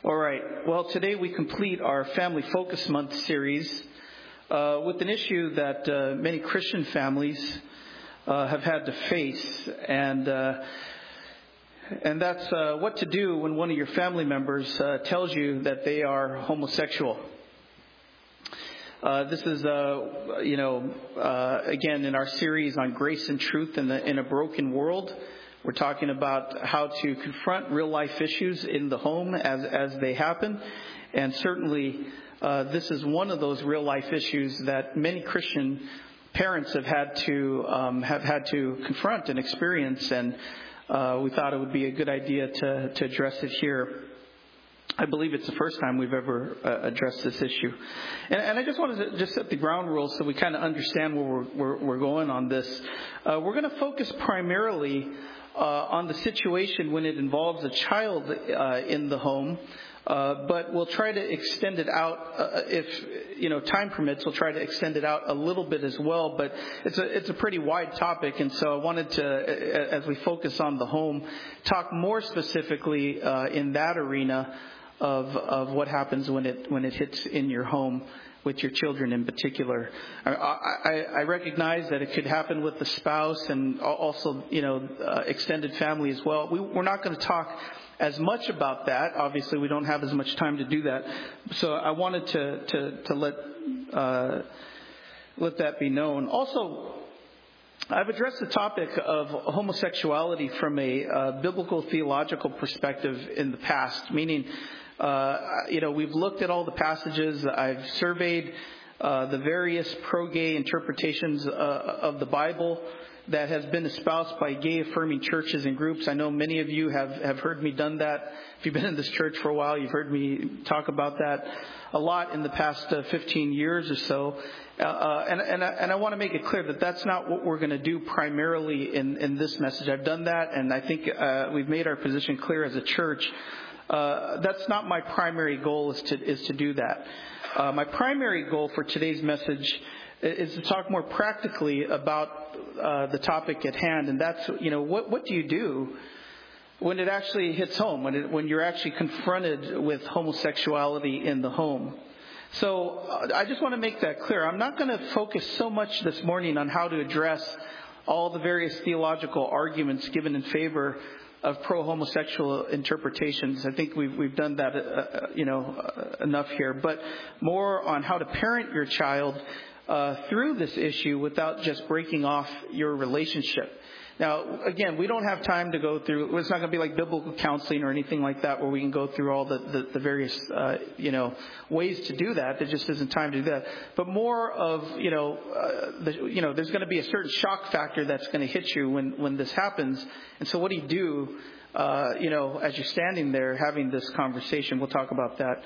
All right. Well, today we complete our Family Focus Month series with an issue that many Christian families have had to face, and that's what to do when one of your family members tells you that they are homosexual. This is, again, in our series on grace and truth in a broken world. We're talking about how to confront real life issues in the home as they happen. And certainly, this is one of those real life issues that many Christian parents have had to confront and experience. And we thought it would be a good idea to address it here. I believe it's the first time we've ever addressed this issue. And I just wanted to just set the ground rules so we kind of understand where we're going on this. We're going to focus primarily on the situation when it involves a child in the home. But we'll try to extend it out if time permits. We'll try to extend it out a little bit as well. But it's a pretty wide topic, and so I wanted to, as we focus on the home, talk more specifically in that arena of what happens when it hits in your home with your children in particular. I recognize that it could happen with the spouse and also extended family as well. We're not going to talk as much about that. Obviously, we don't have as much time to do that. So I wanted to let that be known. Also, I've addressed the topic of homosexuality from a biblical theological perspective in the past, meaning we've looked at all the passages. I've surveyed the various pro-gay interpretations of the Bible that has been espoused by gay-affirming churches and groups. I know many of you have heard me done that. If you've been in this church for a while, you've heard me talk about that a lot in the past 15 years or so. And I want to make it clear that that's not what we're going to do primarily in this message. I've done that, and I think we've made our position clear as a church. That's not my primary goal is to do that. My primary goal for today's message is to talk more practically about the topic at hand, and that's what do you do when it actually hits home, when you're actually confronted with homosexuality in the home. So I just want to make that clear. I'm not going to focus so much this morning on how to address all the various theological arguments given in favor of pro-homosexual interpretations. I think we've done that enough here, but more on how to parent your child through this issue without just breaking off your relationship. Now, again, we don't have time to go through. It's not going to be like biblical counseling or anything like that, where we can go through all the various ways to do that. There just isn't time to do that. But more of there's going to be a certain shock factor that's going to hit you when this happens. And so, what do you do? As you're standing there having this conversation, we'll talk about that.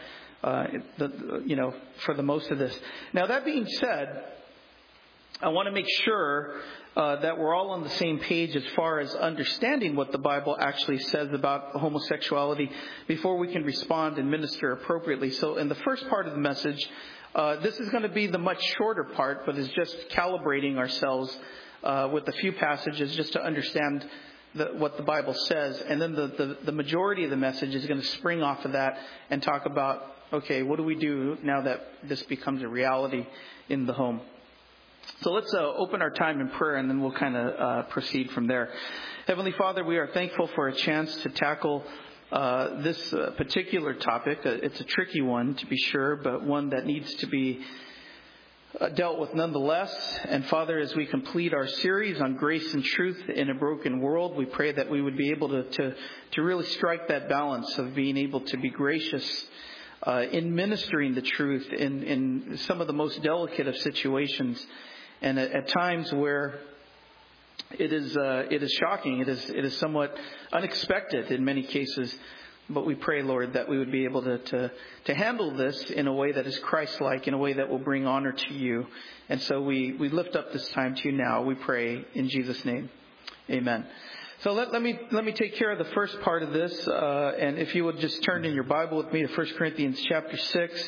For the most of this. Now, that being said, I want to make sure that we're all on the same page as far as understanding what the Bible actually says about homosexuality before we can respond and minister appropriately. So in the first part of the message, this is going to be the much shorter part, but is just calibrating ourselves with a few passages just to understand what the Bible says. And then the majority of the message is going to spring off of that and talk about, okay, what do we do now that this becomes a reality in the home? So let's open our time in prayer, and then we'll kind of proceed from there. Heavenly Father, we are thankful for a chance to tackle this particular topic. It's a tricky one, to be sure, but one that needs to be dealt with nonetheless. And Father, as we complete our series on grace and truth in a broken world, we pray that we would be able to really strike that balance of being able to be gracious in ministering the truth in some of the most delicate of situations, and at times where it is shocking, it is somewhat unexpected in many cases. But we pray, Lord, that we would be able to handle this in a way that is Christ-like, in a way that will bring honor to you. And so we lift up this time to you now. We pray in Jesus' name. Amen. So let me take care of the first part of this. And if you would just turn in your Bible with me to 1 Corinthians chapter 6.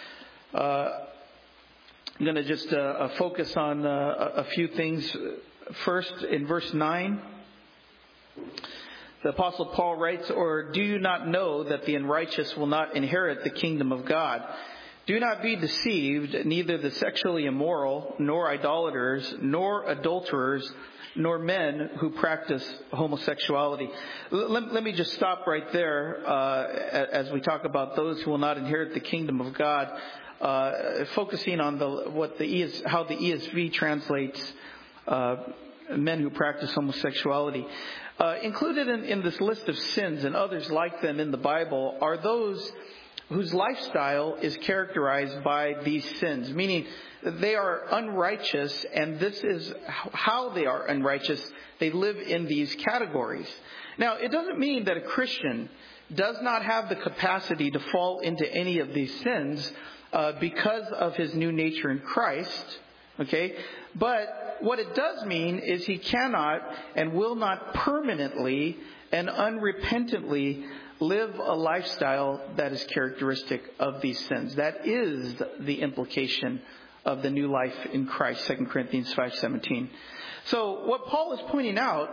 I'm going to just focus on a few things. First, in verse 9. The Apostle Paul writes, "Or do you not know that the unrighteous will not inherit the kingdom of God? Do not be deceived, neither the sexually immoral, nor idolaters, nor adulterers, nor men who practice homosexuality." Let me just stop right there as we talk about those who will not inherit the kingdom of God, focusing on how the ESV translates men who practice homosexuality. Included in this list of sins and others like them in the Bible are those whose lifestyle is characterized by these sins, meaning they are unrighteous, and this is how they are unrighteous. They live in these categories. Now, it doesn't mean that a Christian does not have the capacity to fall into any of these sins because of his new nature in Christ, okay? But what it does mean is he cannot and will not permanently and unrepentantly live a lifestyle that is characteristic of these sins. That is the implication of the new life in Christ, 2 Corinthians 5:17. So what Paul is pointing out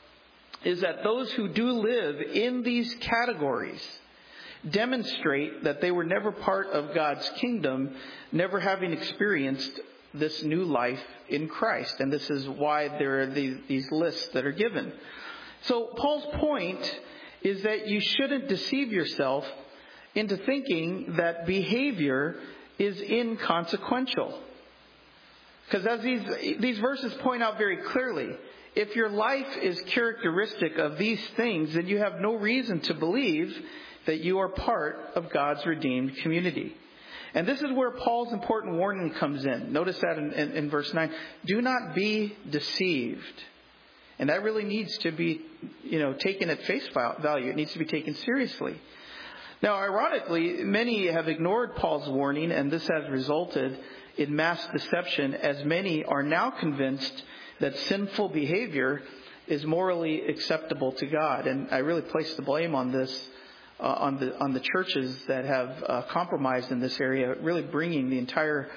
is that those who do live in these categories demonstrate that they were never part of God's kingdom, never having experienced this new life in Christ. And this is why there are these lists that are given. So Paul's point is that you shouldn't deceive yourself into thinking that behavior is inconsequential. Because as these verses point out very clearly, if your life is characteristic of these things, then you have no reason to believe that you are part of God's redeemed community. And this is where Paul's important warning comes in. Notice that in verse 9. Do not be deceived. And that really needs to be, taken at face value. It needs to be taken seriously. Now, ironically, many have ignored Paul's warning, and this has resulted in mass deception, as many are now convinced that sinful behavior is morally acceptable to God. And I really place the blame on this, on the churches that have compromised in this area, really bringing the entire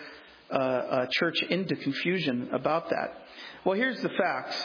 church into confusion about that. Well, here's the facts.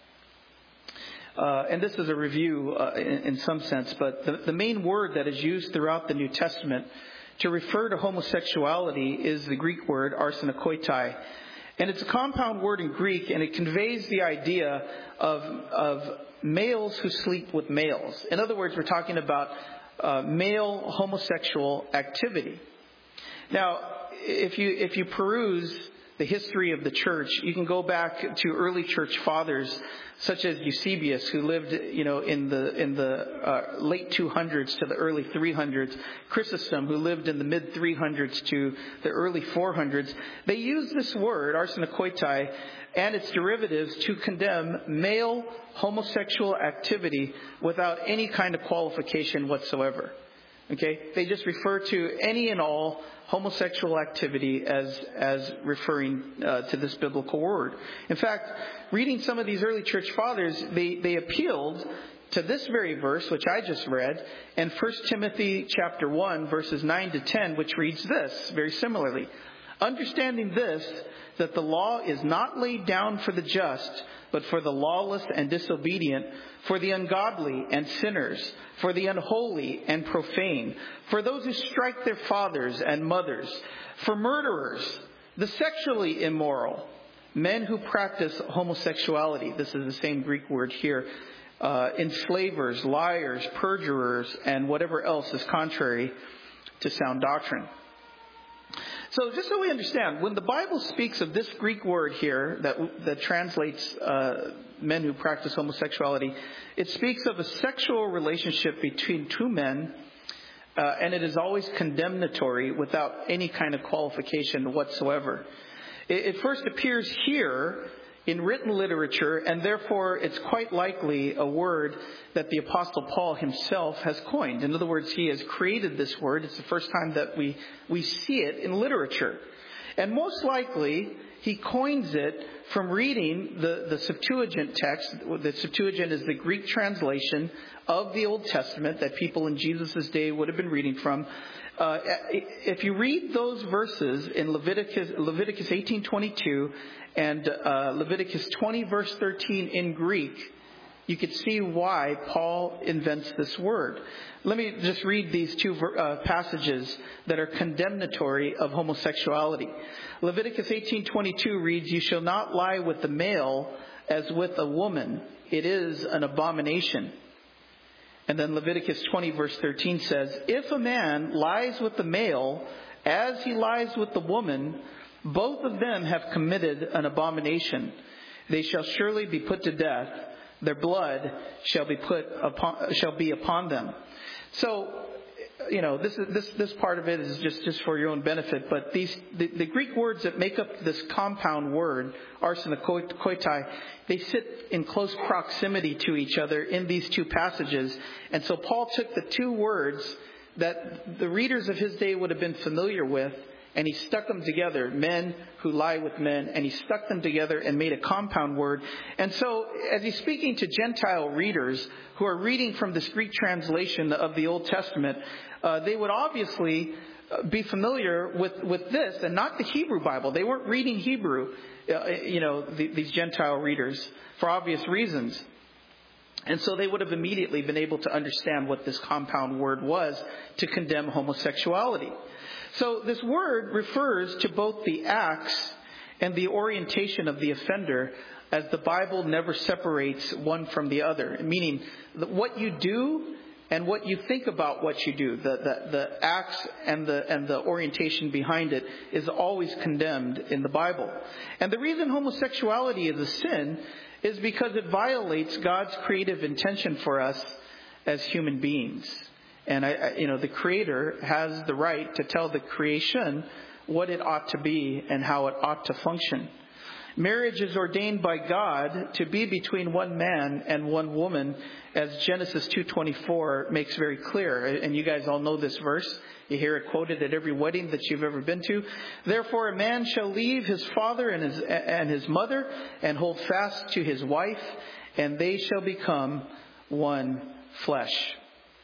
And this is a review in some sense, but the main word that is used throughout the New Testament to refer to homosexuality is the Greek word arsenokoitai. And it's a compound word in Greek, and it conveys the idea of males who sleep with males. In other words, we're talking about male homosexual activity. Now, if you peruse the history of the church, you can go back to early church fathers such as Eusebius, who lived, in the late 200s to the early 300s. Chrysostom, who lived in the mid 300s to the early 400s. They used this word, arsenokoitai, and its derivatives to condemn male homosexual activity without any kind of qualification whatsoever. Okay, they just refer to any and all homosexual activity as referring to this biblical word. In fact, reading some of these early church fathers, they appealed to this very verse, which I just read, and 1 Timothy chapter 1, verses 9 to 10, which reads this very similarly. Understanding this, that the law is not laid down for the just, but for the lawless and disobedient, for the ungodly and sinners, for the unholy and profane, for those who strike their fathers and mothers, for murderers, the sexually immoral, men who practice homosexuality. This is the same Greek word here. Enslavers, liars, perjurers, and whatever else is contrary to sound doctrine. So just so we understand, when the Bible speaks of this Greek word here that translates men who practice homosexuality, it speaks of a sexual relationship between two men, and it is always condemnatory without any kind of qualification whatsoever. It first appears here in written literature, and therefore it's quite likely a word that the Apostle Paul himself has coined. In other words, he has created this word. It's the first time that we see it in literature. And most likely, he coins it from reading the Septuagint text. The Septuagint is the Greek translation of the Old Testament that people in Jesus' day would have been reading from. If you read those verses in Leviticus 18:22 and Leviticus 20 verse 13 in Greek, you could see why Paul invents this word. Let me just read these two passages that are condemnatory of homosexuality. Leviticus 18:22 reads, "You shall not lie with the male as with a woman. It is an abomination." And then Leviticus 20 verse 13 says, "If a man lies with the male as he lies with the woman, both of them have committed an abomination. They shall surely be put to death. Their blood shall be upon them." So, this part of it is just for your own benefit. But the Greek words that make up this compound word, arsenokoitai, they sit in close proximity to each other in these two passages. And so Paul took the two words that the readers of his day would have been familiar with, and he stuck them together, men who lie with men, and he stuck them together and made a compound word. And so, as he's speaking to Gentile readers who are reading from this Greek translation of the Old Testament, they would obviously be familiar with this and not the Hebrew Bible. They weren't reading Hebrew, these Gentile readers, for obvious reasons. And so they would have immediately been able to understand what this compound word was to condemn homosexuality. So this word refers to both the acts and the orientation of the offender, as the Bible never separates one from the other. Meaning, what you do and what you think about what you do, the acts and the orientation behind it, is always condemned in the Bible. And the reason homosexuality is a sin is because it violates God's creative intention for us as human beings. And the Creator has the right to tell the creation what it ought to be and how it ought to function. Marriage is ordained by God to be between one man and one woman, as Genesis 2:24 makes very clear. And you guys all know this verse. You hear it quoted at every wedding that you've ever been to. "Therefore a man shall leave his father and his mother and hold fast to his wife, and they shall become one flesh."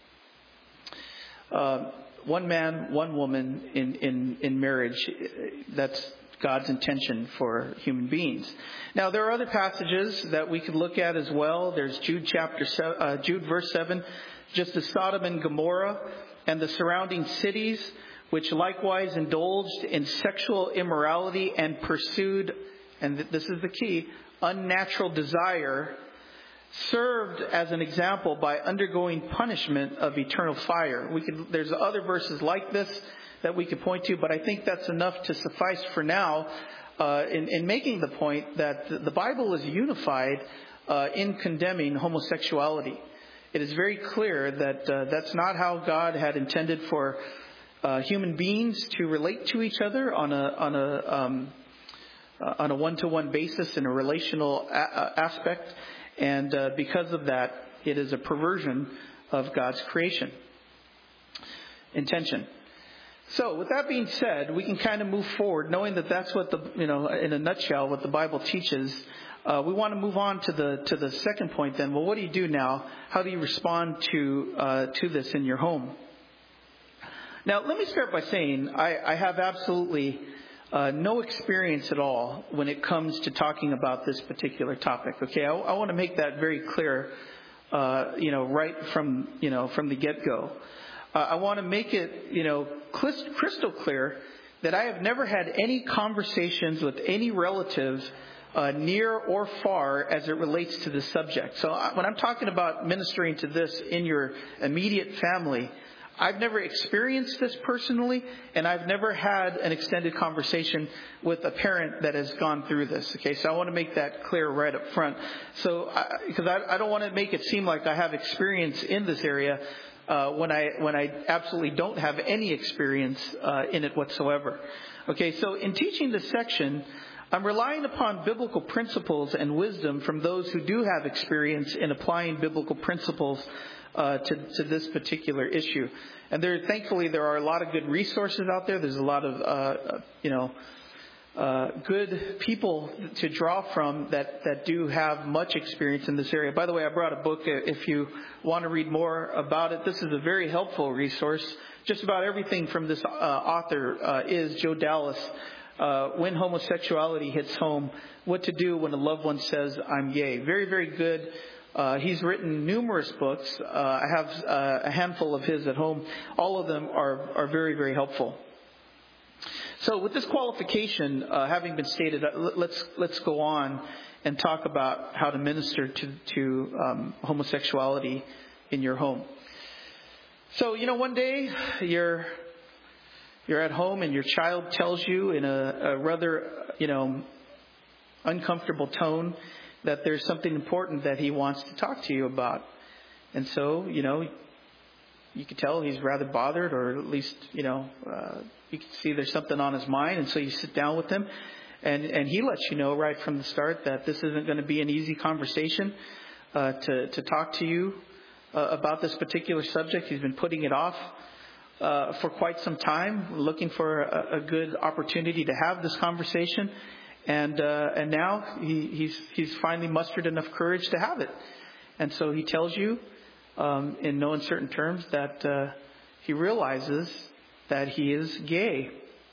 One man, one woman in marriage. That's God's intention for human beings. Now, there are other passages that we could look at as well. There's Jude verse 7, just as Sodom and Gomorrah and the surrounding cities, which likewise indulged in sexual immorality and pursued, and this is the key, unnatural desire, served as an example by undergoing punishment of eternal fire. There's other verses like this that we could point to, but I think that's enough to suffice for now in making the point that the Bible is unified in condemning homosexuality. It is very clear that that's not how God had intended for human beings to relate to each other on a one-to-one basis in a relational aspect. And because of that, it is a perversion of God's creation intention. So, with that being said, we can kind of move forward, knowing that that's what in a nutshell, what the Bible teaches. We want to move on to the second point. Then, well, what do you do now? How do you respond to this in your home? Now, let me start by saying I have absolutely no experience at all when it comes to talking about this particular topic. Okay, I want to make that very clear, right from the get-go. I want to make it, crystal clear that I have never had any conversations with any relative, near or far, as it relates to this subject. So when I'm talking about ministering to this in your immediate family, I've never experienced this personally, and I've never had an extended conversation with a parent that has gone through this. Okay, so I want to make that clear right up front. So, because I don't want to make it seem like I have experience in this area when I absolutely don't have any experience in it whatsoever. Okay, so in teaching this section, I'm relying upon biblical principles and wisdom from those who do have experience in applying biblical principles to this particular issue. And thankfully there are a lot of good resources out there. There's a lot of good people to draw from that do have much experience in this area. By the way, I brought a book if you want to read more about it. This is a very helpful resource. Just about everything from this author is Joe Dallas. When homosexuality hits home, what to do when a loved one says, "I'm gay." Very, very good He's written numerous books. I have a handful of his at home. All of them are very, very helpful. So with this qualification having been stated, let's go on and talk about how to minister to homosexuality in your home. So, one day you're at home and your child tells you in a rather, uncomfortable tone that there's something important that he wants to talk to you about. And so, you can tell he's rather bothered, or at least, you can see there's something on his mind. And so you sit down with him and he lets you know right from the start that this isn't going to be an easy conversation to talk to you about this particular subject. He's been putting it off for quite some time, looking for a good opportunity to have this conversation. And now he's finally mustered enough courage to have it. And so he tells you in no uncertain terms that he realizes that he is gay.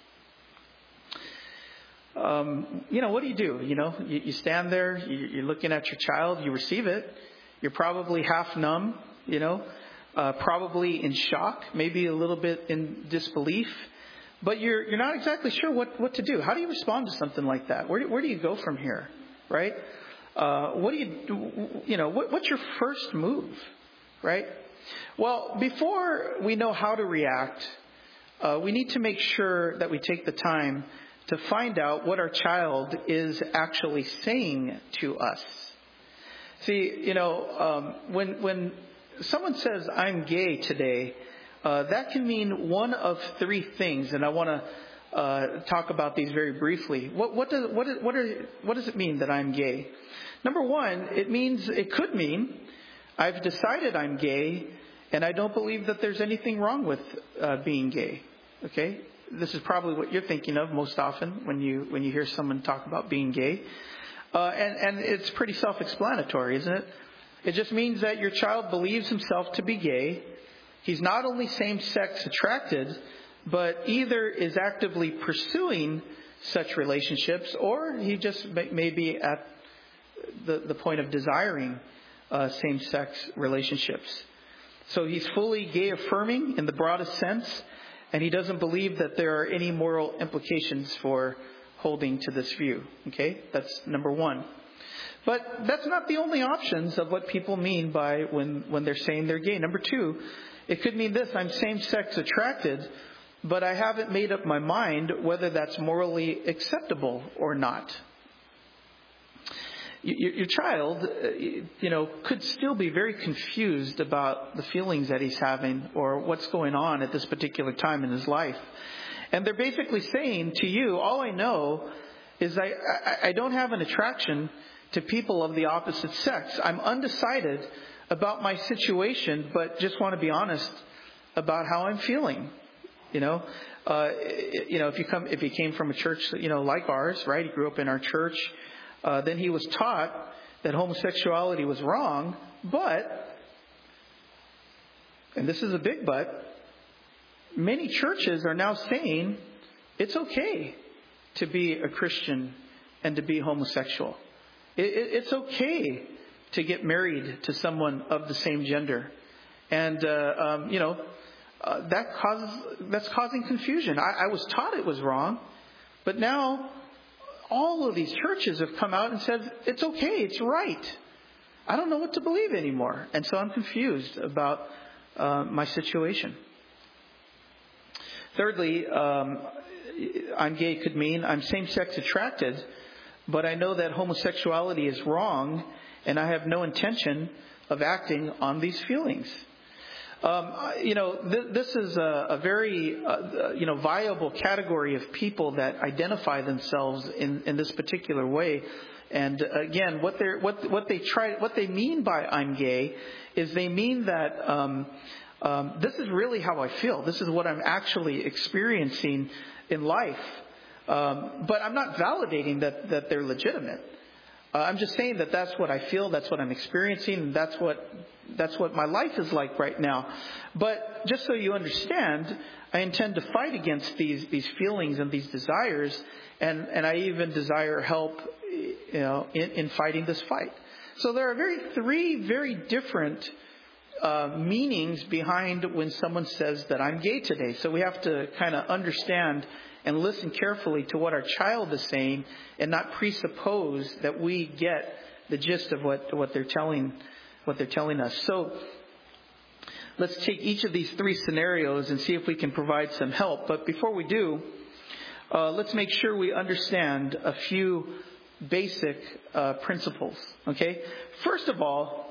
What do? You stand there, you're looking at your child, you receive it. You're probably half numb, probably in shock, maybe a little bit in disbelief. But you're not exactly sure what to do. How do you respond to something like that? Where do you go from here, right? What do you do? What's your first move, right? Well, before we know how to react, we need to make sure that we take the time to find out what our child is actually saying to us. See, when someone says, "I'm gay today," that can mean one of three things, and I want to talk about these very briefly. What does it mean that I'm gay? Number one, it could mean I've decided I'm gay, and I don't believe that there's anything wrong with being gay. Okay, this is probably what you're thinking of most often when you hear someone talk about being gay, and it's pretty self-explanatory, isn't it? It just means that your child believes himself to be gay. He's not only same-sex attracted, but either is actively pursuing such relationships, or he just may be at the point of desiring same-sex relationships. So he's fully gay-affirming in the broadest sense, and he doesn't believe that there are any moral implications for holding to this view. Okay, that's number one. But that's not the only options of what people mean by when they're saying they're gay. Number two, it could mean this: I'm same-sex attracted, but I haven't made up my mind whether that's morally acceptable or not. Your child, could still be very confused about the feelings that he's having or what's going on at this particular time in his life. And they're basically saying to you, all I know is I don't have an attraction to people of the opposite sex. I'm undecided about my situation, but just want to be honest about how I'm feeling. If he came from a church, like ours, right? He grew up in our church. Then he was taught that homosexuality was wrong, but, and this is a big but, many churches are now saying it's okay to be a Christian and to be homosexual. It's okay to get married to someone of the same gender. And, that's causing confusion. I was taught it was wrong, but now all of these churches have come out and said, it's okay, it's right. I don't know what to believe anymore. And so I'm confused about my situation. Thirdly, I'm gay could mean I'm same-sex attracted, but I know that homosexuality is wrong, and I have no intention of acting on these feelings. This is a very, viable category of people that identify themselves in this particular way. And again, what they mean by I'm gay is they mean that this is really how I feel. This is what I'm actually experiencing in life. But I'm not validating that they're legitimate. I'm just saying that that's what I feel, that's what I'm experiencing, and that's what my life is like right now. But just so you understand, I intend to fight against these feelings and these desires, and I even desire help, in fighting this fight. So there are three very different meanings behind when someone says that I'm gay today. So we have to kind of understand and listen carefully to what our child is saying and not presuppose that we get the gist of what they're telling us. So let's take each of these three scenarios and see if we can provide some help. But before we do, let's make sure we understand a few basic principles. Okay? First of all,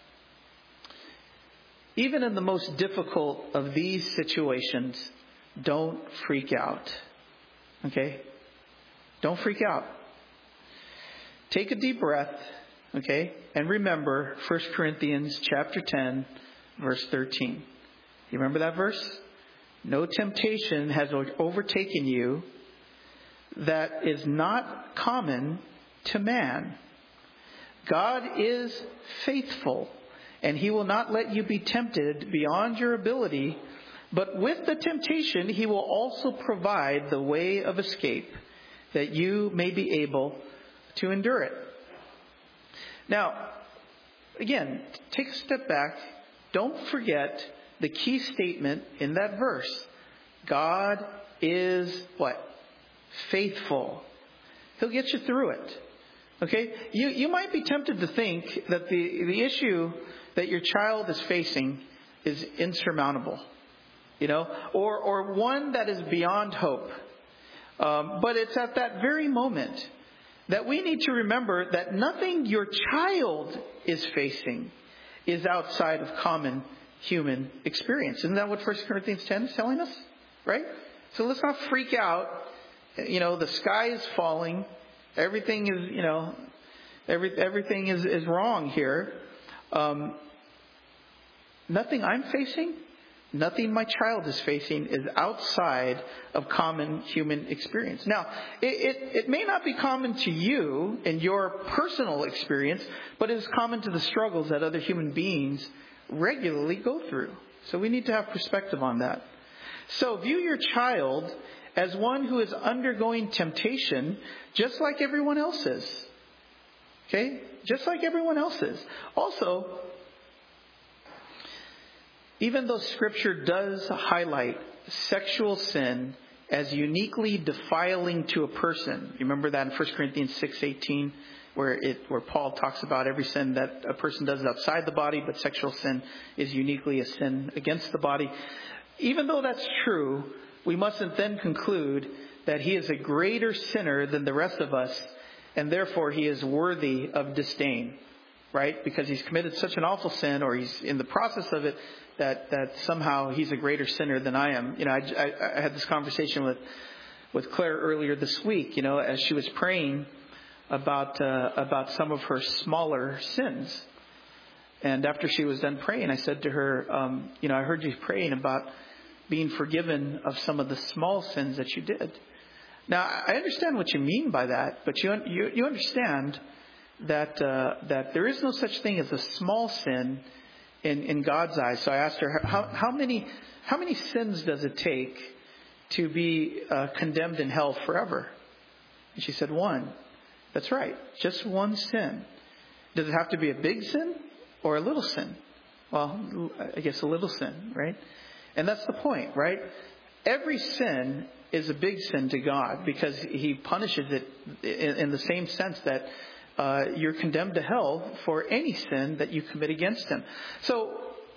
even in the most difficult of these situations, don't freak out. Okay? Don't freak out. Take a deep breath, okay? And remember 1 Corinthians chapter 10, verse 13. You remember that verse? No temptation has overtaken you that is not common to man. God is faithful, and He will not let you be tempted beyond your ability, but with the temptation He will also provide the way of escape, that you may be able to endure it. Now, again, take a step back. Don't forget the key statement in that verse. God is what? Faithful. He'll get you through it. Okay? You might be tempted to think that the issue that your child is facing is insurmountable. Or one that is beyond hope. But it's at that very moment that we need to remember that nothing your child is facing is outside of common human experience. Isn't that what 1 Corinthians 10 is telling us? Right? So let's not freak out. The sky is falling. Everything is, everything is wrong here. Nothing I'm facing, nothing my child is facing is outside of common human experience. Now, it may not be common to you in your personal experience, but it is common to the struggles that other human beings regularly go through. So we need to have perspective on that. So view your child as one who is undergoing temptation just like everyone else is. Okay? Just like everyone else is. Also, even though Scripture does highlight sexual sin as uniquely defiling to a person, you remember that in 1 Corinthians 6:18, where Paul talks about every sin that a person does outside the body, but sexual sin is uniquely a sin against the body. Even though that's true, we mustn't then conclude that he is a greater sinner than the rest of us, and therefore he is worthy of disdain, right? Because he's committed such an awful sin, or he's in the process of it, that somehow he's a greater sinner than I am. I had this conversation with Claire earlier this week, as she was praying about some of her smaller sins. And after she was done praying, I said to her, I heard you praying about being forgiven of some of the small sins that you did. Now, I understand what you mean by that, but you understand that there is no such thing as a small sin in God's eyes. So I asked her, how many sins does it take to be condemned in hell forever? And she said, 1. That's right, just one sin. Does it have to be a big sin or a little sin? Well, I guess a little sin, right? And that's the point, right? Every sin is a big sin to God because He punishes it in the same sense that you're condemned to hell for any sin that you commit against Him. So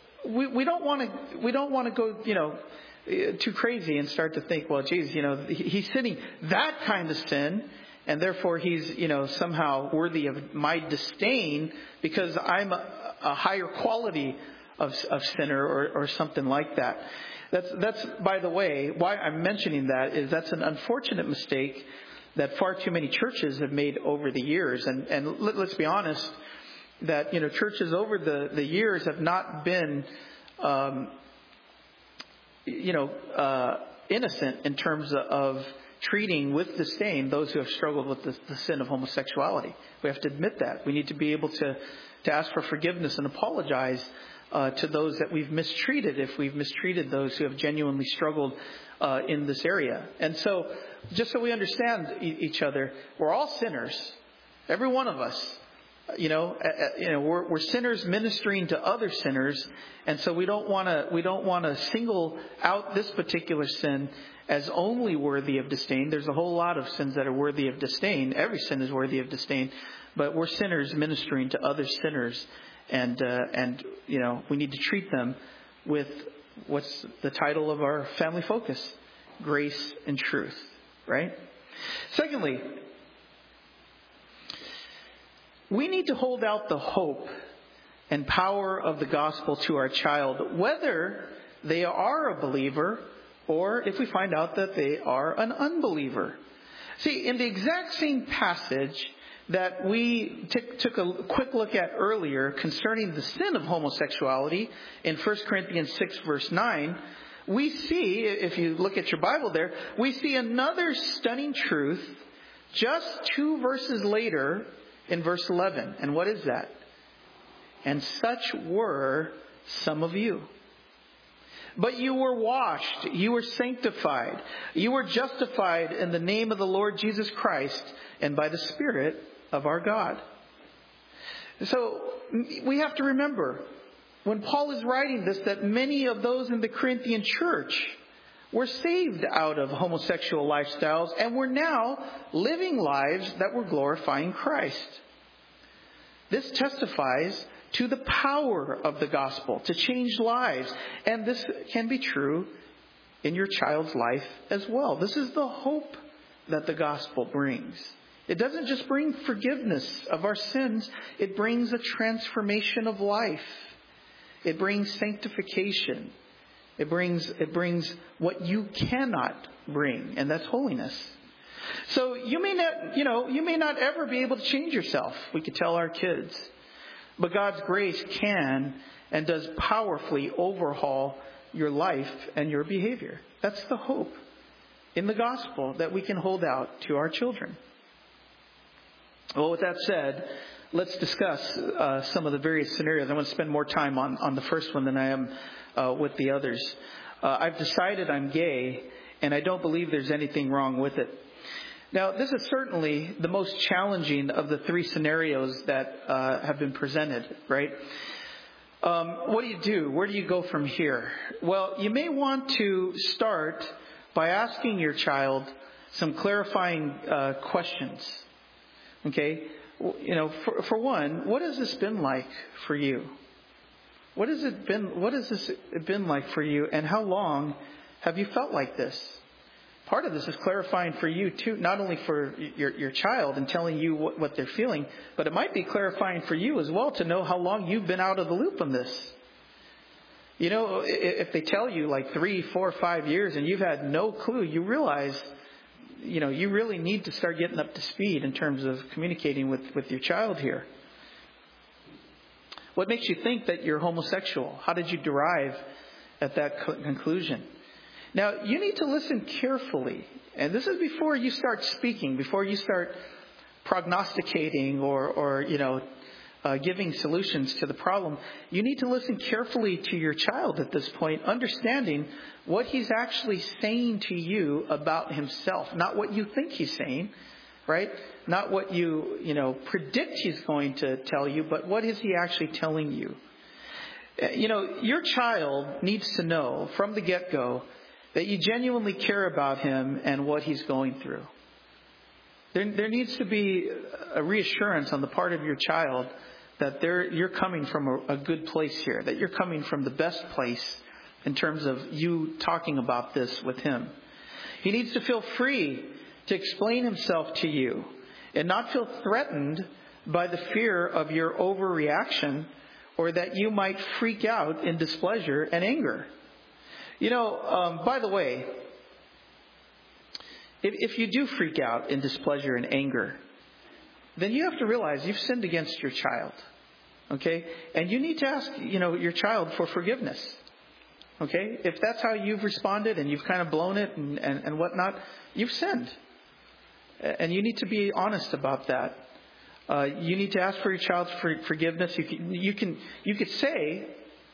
we don't want to go too crazy and start to think, well, geez, he's sinning that kind of sin, and therefore he's somehow worthy of my disdain because I'm a higher quality of sinner or something like that. That's by the way, why I'm mentioning that is that's an unfortunate mistake that far too many churches have made over the years. And let's be honest, that churches over the years have not been innocent in terms of treating with disdain those who have struggled with the sin of homosexuality. We have to admit that. We need to be able to ask for forgiveness and apologize to those that we've mistreated if we've mistreated those who have genuinely struggled in this area. And so, just so we understand each other, we're all sinners, every one of us. We're sinners ministering to other sinners, and so we don't want to single out this particular sin as only worthy of disdain. There's a whole lot of sins that are worthy of disdain. Every sin is worthy of disdain, but we're sinners ministering to other sinners, and we need to treat them with what's the title of our family focus: grace and truth. Right? Secondly, we need to hold out the hope and power of the gospel to our child, whether they are a believer or if we find out that they are an unbeliever. See, in the exact same passage that we took a quick look at earlier concerning the sin of homosexuality in 1 Corinthians 6 verse 9, we see, if you look at your Bible there, we see another stunning truth just 2 verses later in verse 11. And what is that? And such were some of you. But you were washed, you were sanctified, you were justified in the name of the Lord Jesus Christ and by the Spirit of our God. So we have to remember, when Paul is writing this, that many of those in the Corinthian church were saved out of homosexual lifestyles and were now living lives that were glorifying Christ. This testifies to the power of the gospel to change lives. And this can be true in your child's life as well. This is the hope that the gospel brings. It doesn't just bring forgiveness of our sins. It brings a transformation of life. It brings sanctification. It brings what you cannot bring, and that's holiness. So you may not ever be able to change yourself. We could tell our kids. But God's grace can and does powerfully overhaul your life and your behavior. That's the hope in the gospel that we can hold out to our children. Well, with that said, let's discuss some of the various scenarios. I want to spend more time on the first one than I am with the others. I've decided I'm gay, and I don't believe there's anything wrong with it. Now, this is certainly the most challenging of the 3 scenarios that have been presented, right? What do you do? Where do you go from here? Well, you may want to start by asking your child some clarifying questions. Okay? For one, what has this been like for you? What has this been like for you, and how long have you felt like this? Part of this is clarifying for you too, not only for your child and telling you what they're feeling, but it might be clarifying for you as well to know how long you've been out of the loop on this. If they tell you like 3, 4, 5 years and you've had no clue, you realize, you really need to start getting up to speed in terms of communicating with your child here. What makes you think that you're homosexual? How did you derive at that conclusion? Now, you need to listen carefully. And this is before you start speaking, before you start prognosticating or giving solutions to the problem. You need to listen carefully to your child at this point, understanding what he's actually saying to you about himself. Not what you think he's saying, right? Not what you predict he's going to tell you, but what is he actually telling you? Your child needs to know from the get-go that you genuinely care about him and what he's going through. There needs to be a reassurance on the part of your child that you're coming from a good place here, that you're coming from the best place in terms of you talking about this with him. He needs to feel free to explain himself to you and not feel threatened by the fear of your overreaction or that you might freak out in displeasure and anger. By the way, if you do freak out in displeasure and anger, then you have to realize you've sinned against your child. Okay? And you need to ask, your child for forgiveness. Okay? If that's how you've responded and you've kind of blown it and whatnot, you've sinned. And you need to be honest about that. You need to ask for your child's forgiveness. You could say,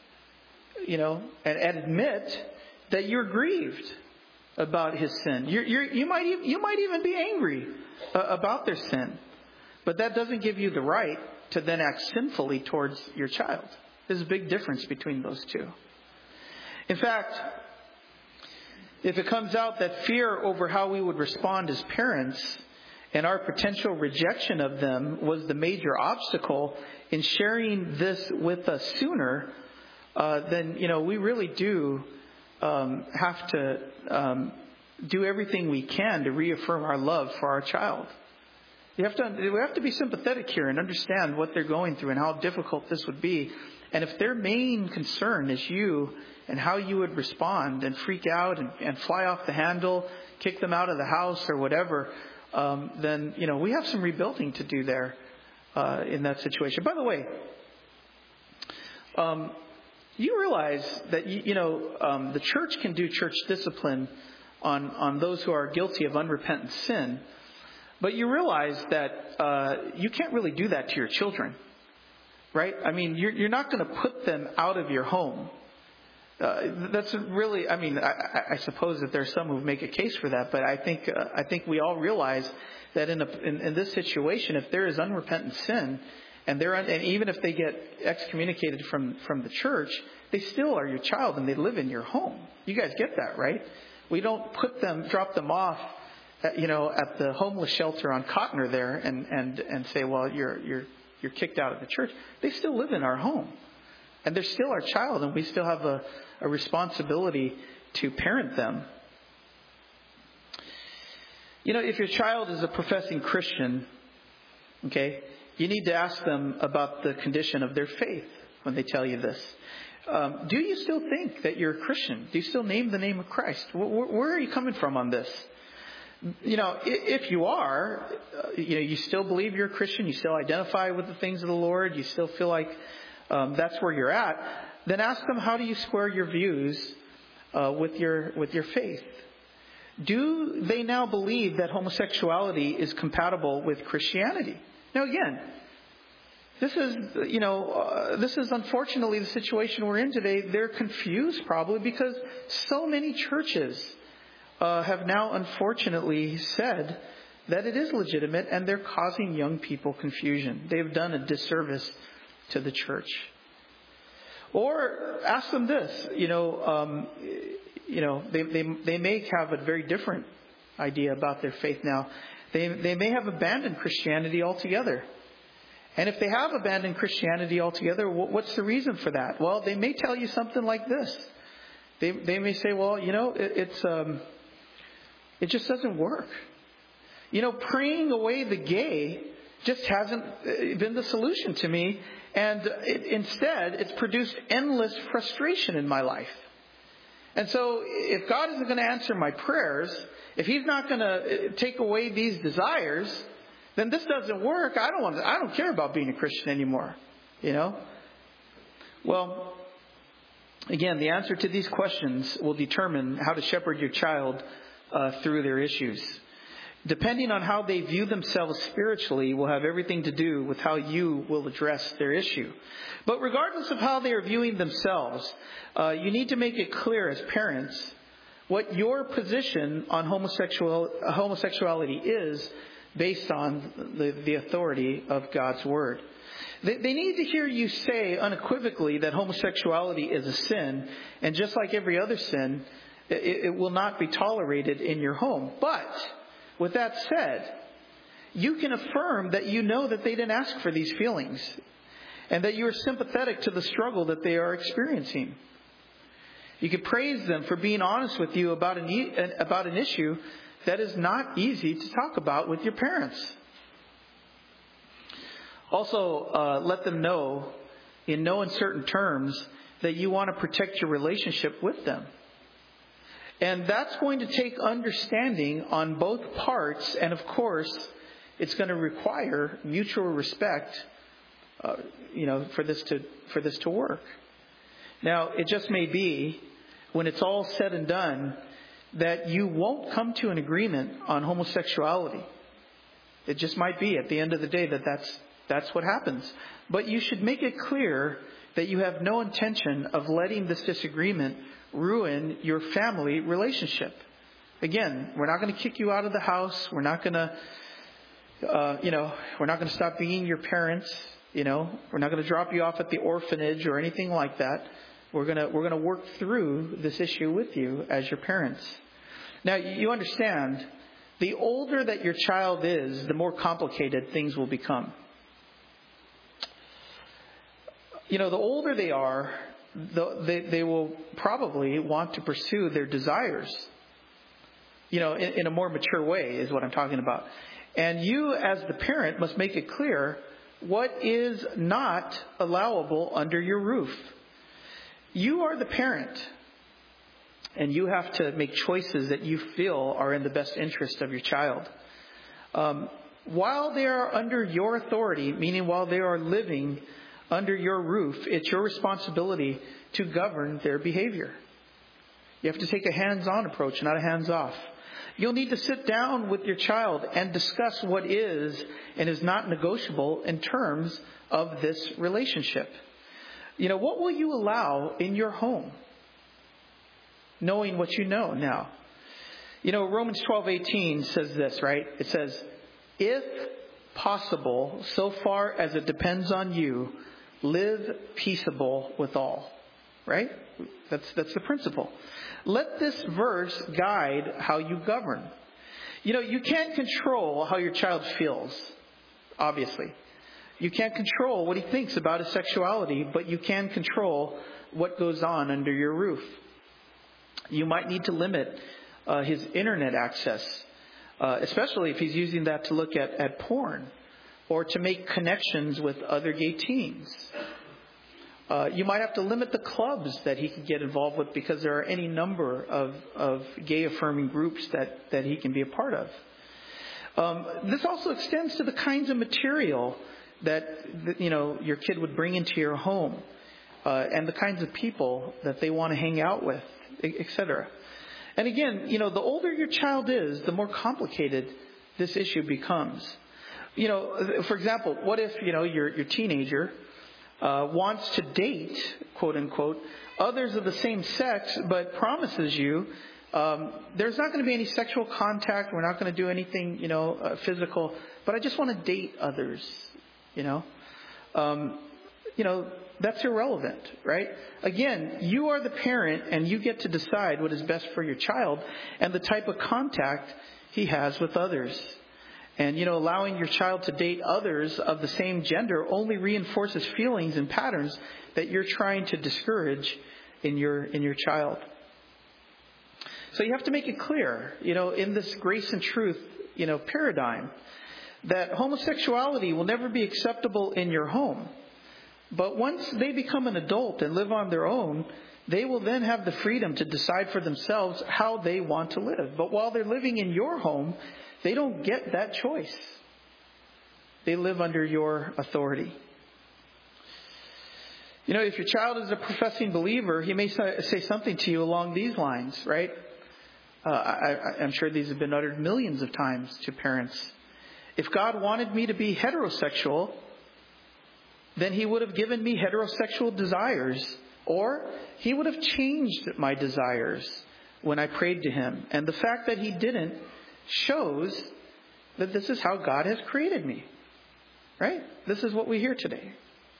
and admit that you're grieved about his sin. You might even be angry about their sin, but that doesn't give you the right to then act sinfully towards your child. There's a big difference between those two. In fact, if it comes out that fear over how we would respond as parents and our potential rejection of them was the major obstacle in sharing this with us sooner, then, we really do have to do everything we can to reaffirm our love for our child. We have to be sympathetic here and understand what they're going through and how difficult this would be. And if their main concern is you and how you would respond and freak out and fly off the handle, kick them out of the house or whatever, then, we have some rebuilding to do there in that situation. By the way, you realize that, the church can do church discipline on those who are guilty of unrepentant sin. But you realize that you can't really do that to your children, right? I mean, you're not going to put them out of your home. That's really, I suppose that there's some who make a case for that, but I think we all realize that in this situation, if there is unrepentant sin, and even if they get excommunicated from the church, they still are your child and they live in your home. You guys get that, right? We don't drop them off, at the homeless shelter on Cotner there and say, well, you're kicked out of the church. They still live in our home, and they're still our child, and we still have a responsibility to parent them. If your child is a professing Christian, okay, you need to ask them about the condition of their faith when they tell you this. Do you still think that you're a Christian? Do you still name the name of Christ? Where are you coming from on this? If you are, you still believe you're a Christian, you still identify with the things of the Lord, you still feel like that's where you're at, then ask them, how do you square your views with your faith? Do they now believe that homosexuality is compatible with Christianity? Now again, this is unfortunately the situation we're in today. They're confused probably because so many churches have now unfortunately said that it is legitimate, and they're causing young people confusion. They've done a disservice to the church. Or ask them this, they may have a very different idea about their faith now. They may have abandoned Christianity altogether. And if they have abandoned Christianity altogether, what's the reason for that? Well, they may tell you something like this. They may say, well, it just doesn't work. Praying away the gay just hasn't been the solution to me. And instead, it's produced endless frustration in my life. And so if God isn't going to answer my prayers, if He's not going to take away these desires, then this doesn't work. I don't care about being a Christian anymore. Well, again, the answer to these questions will determine how to shepherd your child through their issues. Depending on how they view themselves spiritually will have everything to do with how you will address their issue. But regardless of how they are viewing themselves, you need to make it clear as parents what your position on homosexuality is based on the authority of God's Word. They need to hear you say unequivocally that homosexuality is a sin, and just like every other sin, it will not be tolerated in your home. But with that said, you can affirm that you know that they didn't ask for these feelings, and that you are sympathetic to the struggle that they are experiencing. You can praise them for being honest with you about an issue that is not easy to talk about with your parents. Also, let them know in no uncertain terms that you want to protect your relationship with them. And that's going to take understanding on both parts, and of course, it's going to require mutual respect, for this to work. Now, it just may be, when it's all said and done, that you won't come to an agreement on homosexuality. It just might be at the end of the day that's what happens. But you should make it clear that you have no intention of letting this disagreement ruin your family relationship. Again, we're not going to kick you out of the house. We're not going to, we're not going to stop being your parents. We're not going to drop you off at the orphanage or anything like that. We're going to work through this issue with you as your parents. Now, you understand, the older that your child is, the more complicated things will become. The older they are, they will probably want to pursue their desires. In a more mature way is what I'm talking about. And you, as the parent, must make it clear what is not allowable under your roof. You are the parent, and you have to make choices that you feel are in the best interest of your child. While they are under your authority, meaning while they are living under your roof, it's your responsibility to govern their behavior. You have to take a hands-on approach, not a hands-off. You'll need to sit down with your child and discuss what is and is not negotiable in terms of this relationship. What will you allow in your home? Knowing what you know now. Romans 12:18 says this, right? It says, if possible, so far as it depends on you, live peaceable with all. Right? That's the principle. Let this verse guide how you govern. You can't control how your child feels, obviously. You can't control what he thinks about his sexuality, but you can control what goes on under your roof. You might need to limit his internet access, especially if he's using that to look at porn or to make connections with other gay teens. You might have to limit the clubs that he can get involved with because there are any number of gay-affirming groups that he can be a part of. This also extends to the kinds of material that your kid would bring into your home and the kinds of people that they want to hang out with, etc. And again, the older your child is, the more complicated this issue becomes. For example, what if your teenager wants to date, quote unquote, others of the same sex, but promises you there's not going to be any sexual contact. We're not going to do anything, physical. But I just want to date others. That's irrelevant, right? Again, you are the parent, and you get to decide what is best for your child and the type of contact he has with others. And, allowing your child to date others of the same gender only reinforces feelings and patterns that you're trying to discourage in your child. So you have to make it clear, in this grace and truth, paradigm, that homosexuality will never be acceptable in your home. But once they become an adult and live on their own, they will then have the freedom to decide for themselves how they want to live. But while they're living in your home, they don't get that choice. They live under your authority. If your child is a professing believer, he may say something to you along these lines, right? I'm sure these have been uttered millions of times to parents. If God wanted me to be heterosexual, then he would have given me heterosexual desires, or he would have changed my desires when I prayed to him. And the fact that he didn't shows that this is how God has created me. Right? This is what we hear today.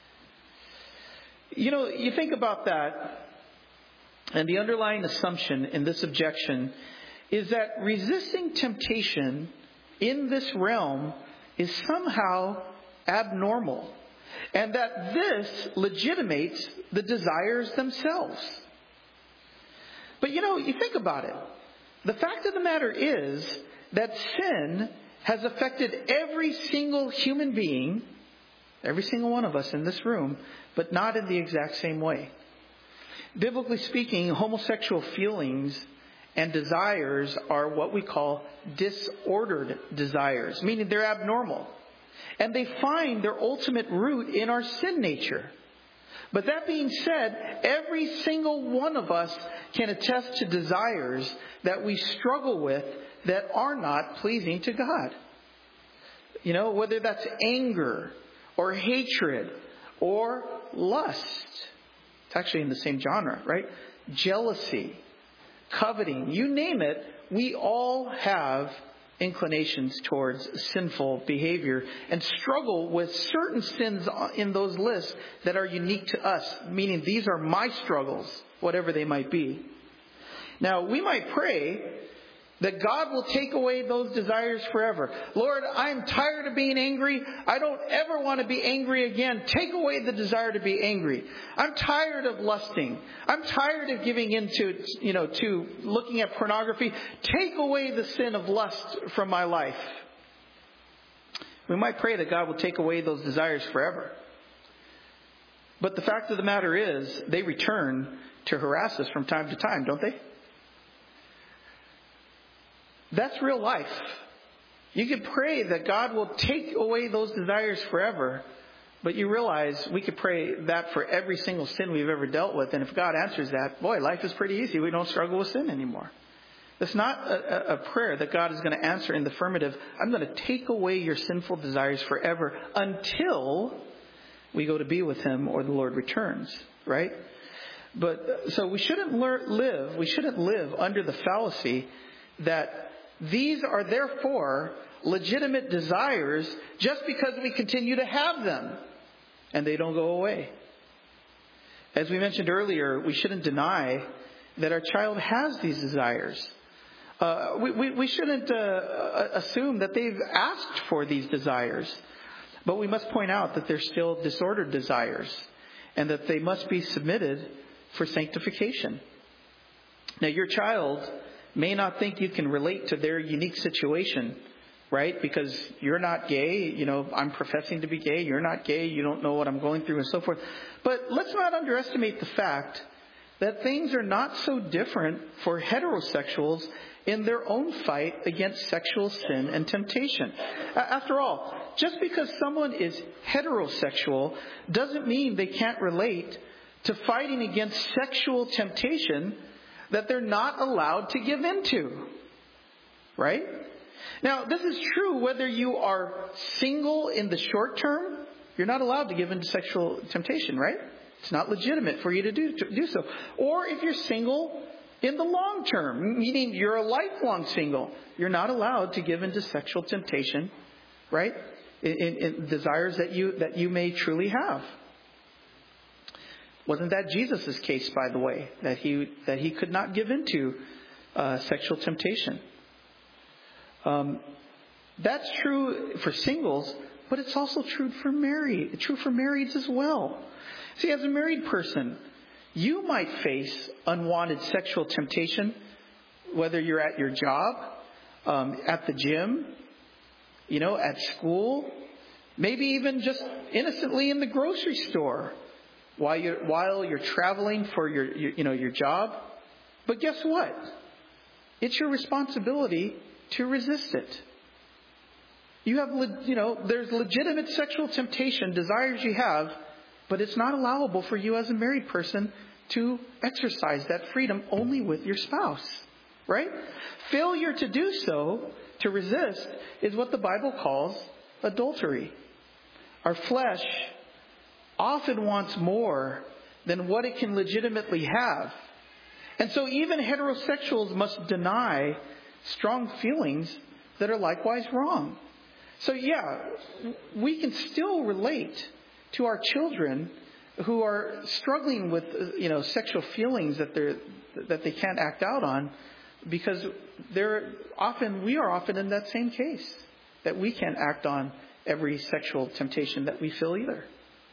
You think about that, and the underlying assumption in this objection is that resisting temptation in this realm is somehow abnormal, and that this legitimates the desires themselves. But you think about it. The fact of the matter is that sin has affected every single human being, every single one of us in this room, but not in the exact same way. Biblically speaking, homosexual feelings and desires are what we call disordered desires, meaning they're abnormal. And they find their ultimate root in our sin nature. But that being said, every single one of us can attest to desires that we struggle with that are not pleasing to God. Whether that's anger or hatred or lust. It's actually in the same genre, right? Jealousy, coveting, you name it, we all have inclinations towards sinful behavior and struggle with certain sins in those lists that are unique to us, meaning these are my struggles, whatever they might be. Now, we might pray that God will take away those desires forever. Lord, I'm tired of being angry. I don't ever want to be angry again. Take away the desire to be angry. I'm tired of lusting. I'm tired of giving into, to looking at pornography. Take away the sin of lust from my life. We might pray that God will take away those desires forever. But the fact of the matter is, they return to harass us from time to time, don't they? That's real life. You could pray that God will take away those desires forever, but you realize we could pray that for every single sin we've ever dealt with. And if God answers that, boy, life is pretty easy. We don't struggle with sin anymore. It's not a prayer that God is going to answer in the affirmative. I'm going to take away your sinful desires forever until we go to be with Him or the Lord returns, right? But so we shouldn't live under the fallacy that these are therefore legitimate desires just because we continue to have them and they don't go away. As we mentioned earlier, we shouldn't deny that our child has these desires. We shouldn't assume that they've asked for these desires, but we must point out that they're still disordered desires and that they must be submitted for sanctification. Now, your child may not think you can relate to their unique situation, right? Because you're not gay, I'm professing to be gay, you're not gay, you don't know what I'm going through and so forth. But let's not underestimate the fact that things are not so different for heterosexuals in their own fight against sexual sin and temptation. After all, just because someone is heterosexual doesn't mean they can't relate to fighting against sexual temptation that they're not allowed to give into. Right? Now, this is true whether you are single in the short term. You're not allowed to give into sexual temptation, right? It's not legitimate for you to do so. Or if you're single in the long term, meaning you're a lifelong single, you're not allowed to give into sexual temptation, right? In desires that you may truly have. Wasn't that Jesus' case, by the way, that he could not give into sexual temptation? That's true for singles, but it's also true for marrieds as well. See, as a married person, you might face unwanted sexual temptation, whether you're at your job, at the gym, at school, maybe even just innocently in the grocery store. While you're traveling for your job. But guess what? It's your responsibility to resist it. You have, there's legitimate sexual temptation, desires you have, but it's not allowable for you as a married person to exercise that freedom only with your spouse. Right? Failure to do so, to resist, is what the Bible calls adultery. Our flesh often wants more than what it can legitimately have. And so even heterosexuals must deny strong feelings that are likewise wrong. So we can still relate to our children who are struggling with sexual feelings that they can't act out on, because we are often in that same case, that we can't act on every sexual temptation that we feel either.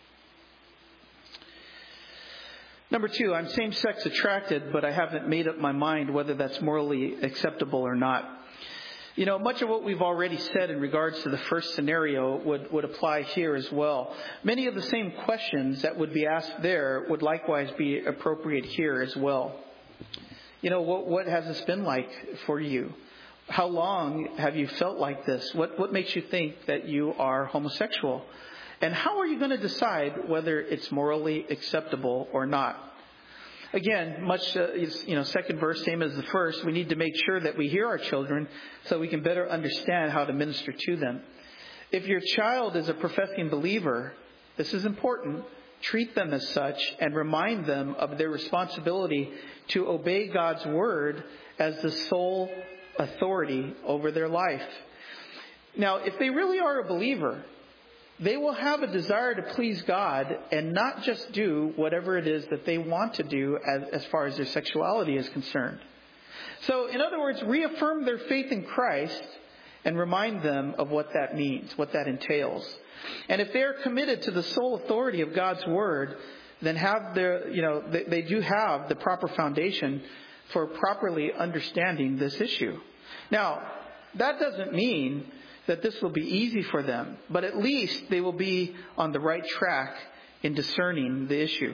Number 2, I'm same-sex attracted, but I haven't made up my mind whether that's morally acceptable or not. Much of what we've already said in regards to the first scenario would apply here as well. Many of the same questions that would be asked there would likewise be appropriate here as well. What has this been like for you? How long have you felt like this? What makes you think that you are homosexual? And how are you going to decide whether it's morally acceptable or not? Again, second verse, same as the first, we need to make sure that we hear our children so we can better understand how to minister to them. If your child is a professing believer, this is important. Treat them as such and remind them of their responsibility to obey God's word as the sole authority over their life. Now, if they really are a believer, they will have a desire to please God and not just do whatever it is that they want to do as far as their sexuality is concerned. So, in other words, reaffirm their faith in Christ and remind them of what that means, what that entails. And if they're committed to the sole authority of God's Word, then they do have the proper foundation for properly understanding this issue. Now, that doesn't mean that this will be easy for them, but at least they will be on the right track in discerning the issue.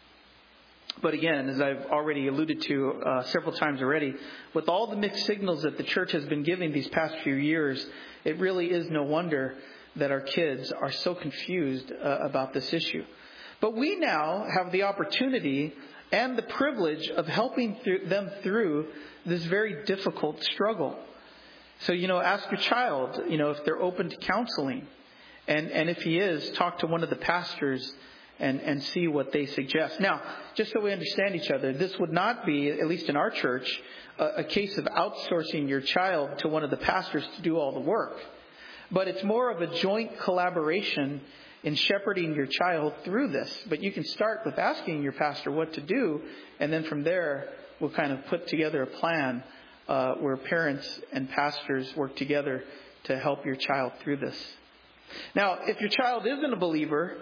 But again, as I've already alluded to several times already, with all the mixed signals that the church has been giving these past few years, it really is no wonder that our kids are so confused about this issue. But we now have the opportunity and the privilege of helping them through this very difficult struggle. So, ask your child, if they're open to counseling. And if he is, talk to one of the pastors and see what they suggest. Now, just so we understand each other, this would not be, at least in our church, a case of outsourcing your child to one of the pastors to do all the work. But it's more of a joint collaboration in shepherding your child through this. But you can start with asking your pastor what to do, and then from there, we'll kind of put together a plan where parents and pastors work together to help your child through this. Now, if your child isn't a believer,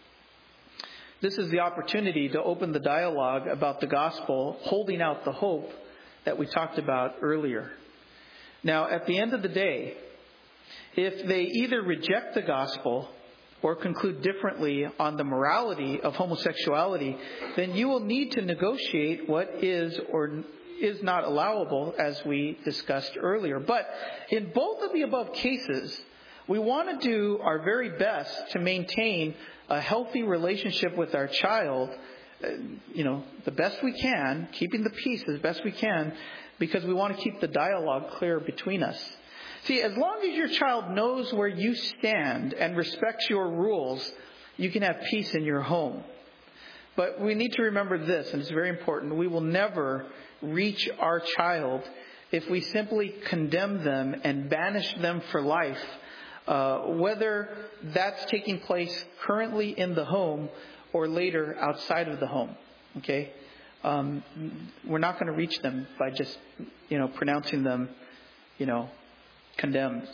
this is the opportunity to open the dialogue about the gospel, holding out the hope that we talked about earlier. Now, at the end of the day, if they either reject the gospel or conclude differently on the morality of homosexuality, then you will need to negotiate what is or is not allowable, as we discussed earlier. But in both of the above cases, we want to do our very best to maintain a healthy relationship with our child, the best we can, keeping the peace as best we can, because we want to keep the dialogue clear between us. See, as long as your child knows where you stand and respects your rules, you can have peace in your home. But we need to remember this, and it's very important. We will never reach our child if we simply condemn them and banish them for life, whether that's taking place currently in the home or later outside of the home. Okay? We're not going to reach them by just, pronouncing them, condemned.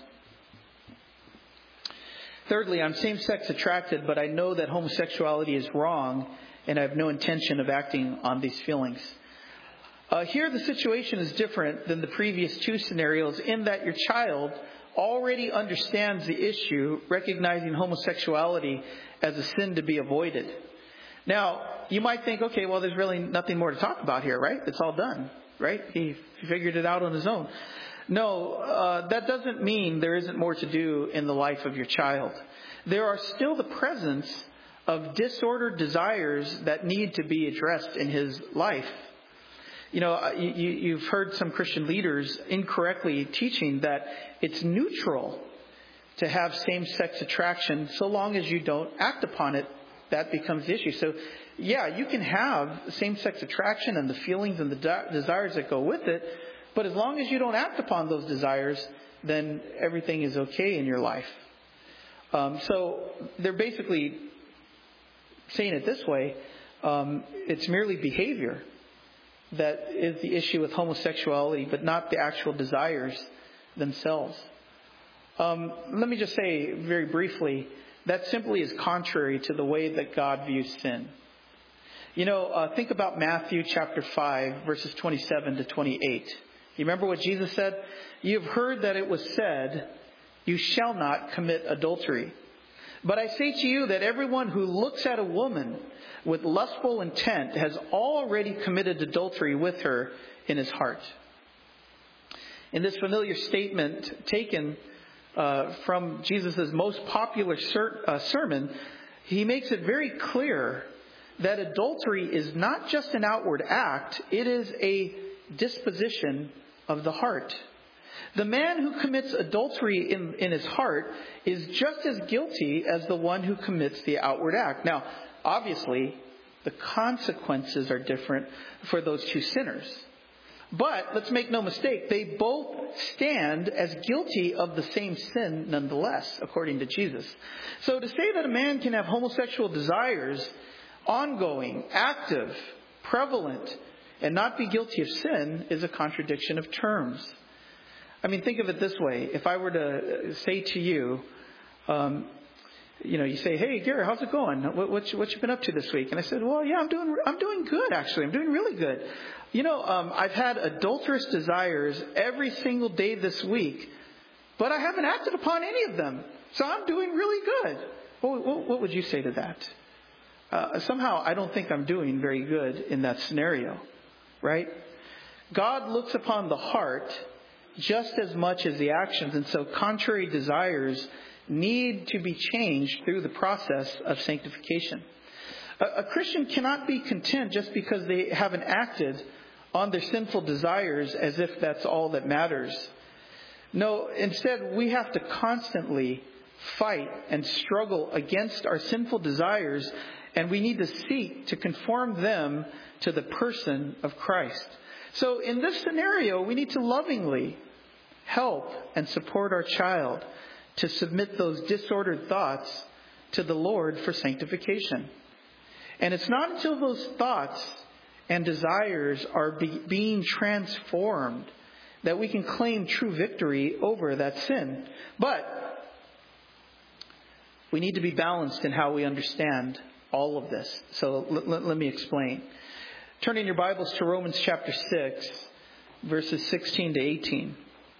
Thirdly, I'm same-sex attracted, but I know that homosexuality is wrong, and I have no intention of acting on these feelings. Here the situation is different than the previous two scenarios in that your child already understands the issue, recognizing homosexuality as a sin to be avoided. Now, you might think, okay, well, there's really nothing more to talk about here, right? It's all done, right? He figured it out on his own. No, that doesn't mean there isn't more to do in the life of your child. There are still the presence of disordered desires that need to be addressed in his life. You've heard some Christian leaders incorrectly teaching that it's neutral to have same-sex attraction so long as you don't act upon it. That becomes the issue. So, yeah, you can have same-sex attraction and the feelings and the desires that go with it, but as long as you don't act upon those desires, then everything is okay in your life. So they're basically saying it this way. It's merely behavior that is the issue with homosexuality, but not the actual desires themselves. Let me just say very briefly, that simply is contrary to the way that God views sin. Think about Matthew chapter 5, verses 27 to 28. You remember what Jesus said? You have heard that it was said, you shall not commit adultery. But I say to you that everyone who looks at a woman with lustful intent has already committed adultery with her in his heart. In this familiar statement taken from Jesus' most popular sermon, he makes it very clear that adultery is not just an outward act, it is a disposition of the heart. The man who commits adultery in his heart is just as guilty as the one who commits the outward act. Now, obviously, the consequences are different for those two sinners. But let's make no mistake, they both stand as guilty of the same sin nonetheless, according to Jesus. So to say that a man can have homosexual desires, ongoing, active, prevalent, and not be guilty of sin is a contradiction of terms. I mean, think of it this way. If I were to say to you, you say, "Hey, Gary, how's it going? What you been up to this week?" And I said, "Well, yeah, I'm doing good, actually. I'm doing really good. I've had adulterous desires every single day this week, but I haven't acted upon any of them. So I'm doing really good." What would you say to that? Somehow, I don't think I'm doing very good in that scenario, right? God looks upon the heart just as much as the actions, and so contrary desires need to be changed through the process of sanctification. A Christian cannot be content just because they haven't acted on their sinful desires as if that's all that matters. No, instead, we have to constantly fight and struggle against our sinful desires, and we need to seek to conform them to the person of Christ. So in this scenario, we need to lovingly help and support our child to submit those disordered thoughts to the Lord for sanctification. And it's not until those thoughts and desires are being transformed that we can claim true victory over that sin. But we need to be balanced in how we understand all of this. So let me explain. Turn in your Bibles to Romans chapter 6, verses 16 to 18.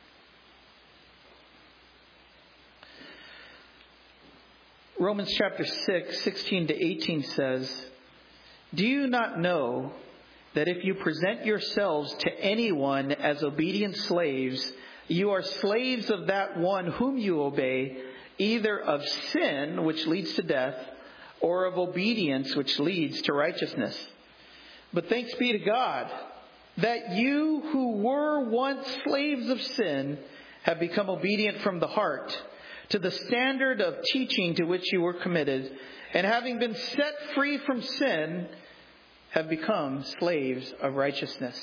Romans chapter 6, 16 to 18 says, "Do you not know that if you present yourselves to anyone as obedient slaves, you are slaves of that one whom you obey, either of sin, which leads to death, or of obedience, which leads to righteousness? But thanks be to God that you who were once slaves of sin have become obedient from the heart to the standard of teaching to which you were committed, and having been set free from sin, have become slaves of righteousness."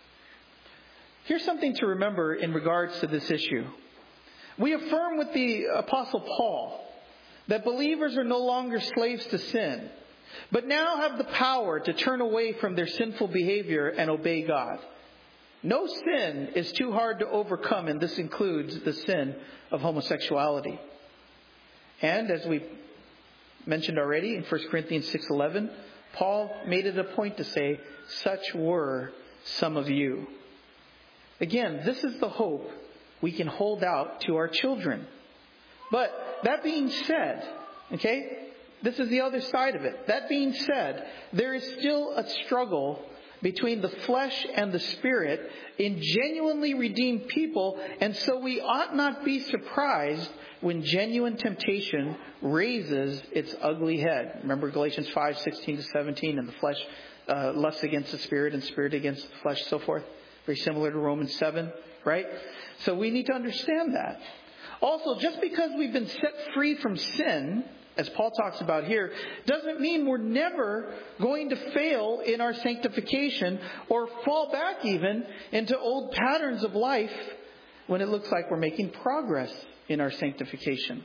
Here's something to remember in regards to this issue. We affirm with the Apostle Paul that believers are no longer slaves to sin, but now have the power to turn away from their sinful behavior and obey God. No sin is too hard to overcome, and this includes the sin of homosexuality. And as we mentioned already in 1 Corinthians 6:11, Paul made it a point to say, "Such were some of you." Again, this is the hope we can hold out to our children. But that being said, this is the other side of it. That being said, there is still a struggle between the flesh and the spirit in genuinely redeemed people, and so we ought not be surprised when genuine temptation raises its ugly head. Remember Galatians 5, 16 to 17, and the flesh lusts against the spirit and spirit against the flesh, so forth. Very similar to Romans 7, right? So we need to understand that. Also, just because we've been set free from sin, as Paul talks about here, doesn't mean we're never going to fail in our sanctification or fall back even into old patterns of life when it looks like we're making progress in our sanctification.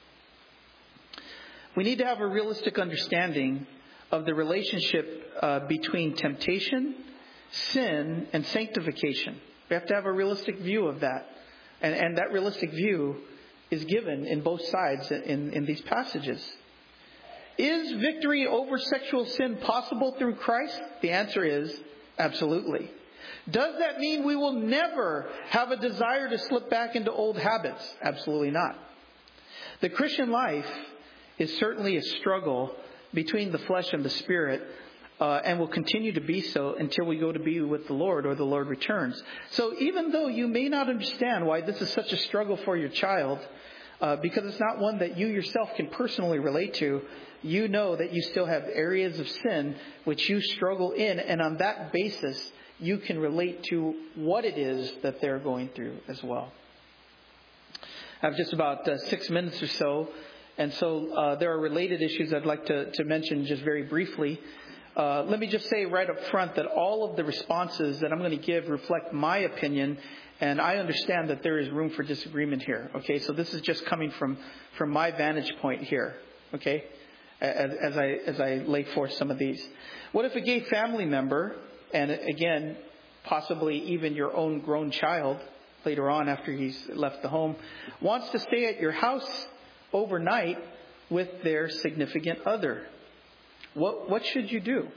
We need to have a realistic understanding of the relationship between temptation, sin, and sanctification. We have to have a realistic view of that. And that realistic view is given in both sides in these passages. Is victory over sexual sin possible through Christ? The answer is absolutely. Does that mean we will never have a desire to slip back into old habits? Absolutely not. The Christian life is certainly a struggle between the flesh and the spirit, and will continue to be so until we go to be with the Lord or the Lord returns. So even though you may not understand why this is such a struggle for your child, because it's not one that you yourself can personally relate to, you know that you still have areas of sin which you struggle in, and on that basis you can relate to what it is that they're going through as well. I have just about 6 minutes or so, and so there are related issues I'd like to mention just very briefly. Let me just say right up front that all of the responses that I'm going to give reflect my opinion, and I understand that there is room for disagreement here. Okay, so this is just coming from my vantage point here. Okay, as I lay forth some of these. What if a gay family member, and again, possibly even your own grown child later on after he's left the home, wants to stay at your house overnight with their significant other? What should you do?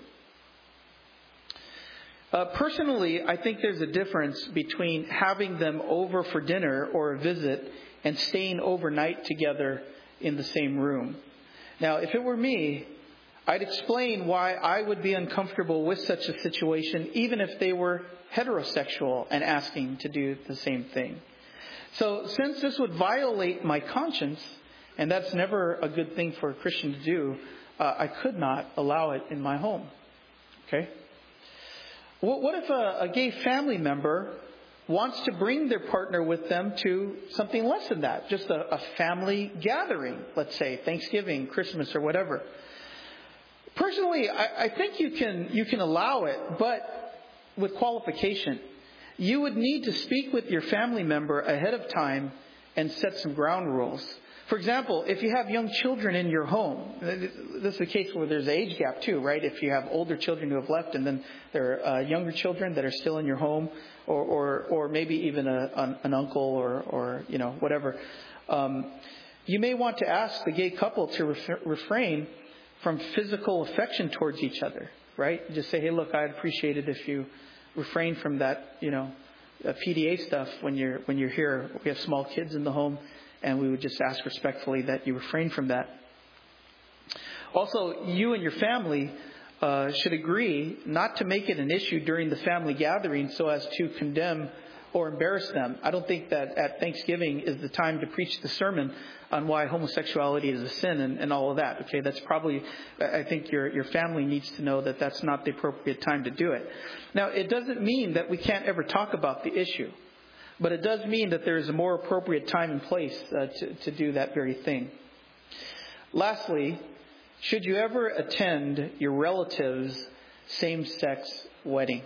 Personally, I think there's a difference between having them over for dinner or a visit and staying overnight together in the same room. Now, if it were me, I'd explain why I would be uncomfortable with such a situation, even if they were heterosexual and asking to do the same thing. So since this would violate my conscience, and that's never a good thing for a Christian to do, I could not allow it in my home. Okay? What if a gay family member wants to bring their partner with them to something less than that, just a family gathering, let's say Thanksgiving, Christmas, or whatever? Personally, I think you can allow it, but with qualification. You would need to speak with your family member ahead of time and set some ground rules. For example, if you have young children in your home, this is a case where there's an age gap too, right? If you have older children who have left and then there are younger children that are still in your home, or maybe even an uncle or whatever, you may want to ask the gay couple to refrain from physical affection towards each other, right? Just say, hey, look, I'd appreciate it if you refrain from that, PDA stuff when you're here. We have small kids in the home. And we would just ask respectfully that you refrain from that. Also, you and your family should agree not to make it an issue during the family gathering so as to condemn or embarrass them. I don't think that at Thanksgiving is the time to preach the sermon on why homosexuality is a sin and all of that. Okay, that's probably, I think your family needs to know that that's not the appropriate time to do it. Now, it doesn't mean that we can't ever talk about the issue. But it does mean that there is a more appropriate time and place to do that very thing. Lastly, should you ever attend your relative's same-sex wedding?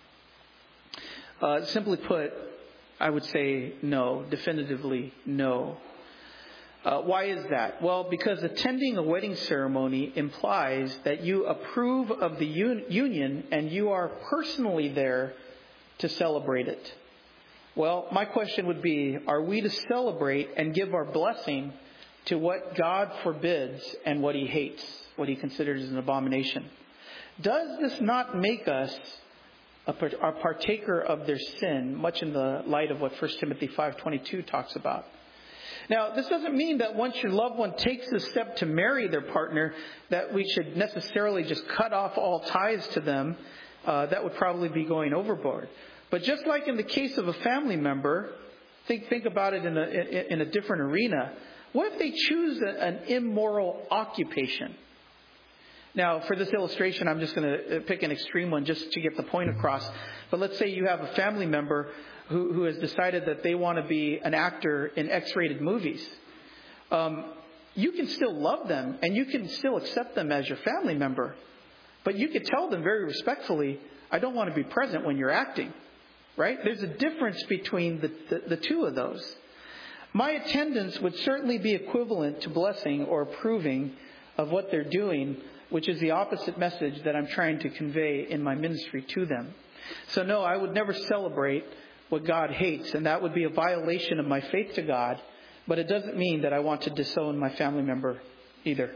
Simply put, I would say no, definitively no. Why is that? Well, because attending a wedding ceremony implies that you approve of the union and you are personally there to celebrate it. Well, my question would be, are we to celebrate and give our blessing to what God forbids and what He hates, what He considers an abomination? Does this not make us a partaker of their sin, much in the light of what 1 Timothy 5:22 talks about? Now, this doesn't mean that once your loved one takes the step to marry their partner, that we should necessarily just cut off all ties to them. That would probably be going overboard. But just like in the case of a family member, think about it in a different arena. What if they choose an immoral occupation? Now, for this illustration, I'm just going to pick an extreme one just to get the point across. But let's say you have a family member who has decided that they want to be an actor in X-rated movies. You can still love them and you can still accept them as your family member. But you could tell them very respectfully, I don't want to be present when you're acting. Right? There's a difference between the two of those. My attendance would certainly be equivalent to blessing or approving of what they're doing, which is the opposite message that I'm trying to convey in my ministry to them. So no, I would never celebrate what God hates, and that would be a violation of my faith to God, but it doesn't mean that I want to disown my family member either.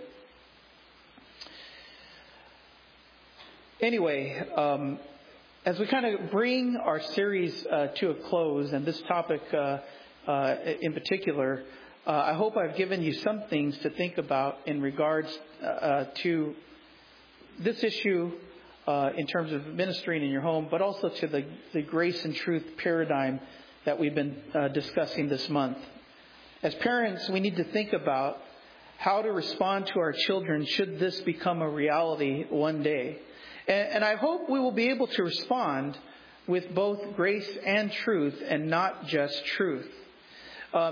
Anyway, as we kind of bring our series to a close, and this topic in particular, I hope I've given you some things to think about in regards to this issue in terms of ministering in your home, but also to the grace and truth paradigm that we've been discussing this month. As parents, we need to think about how to respond to our children should this become a reality one day. And I hope we will be able to respond with both grace and truth and not just truth.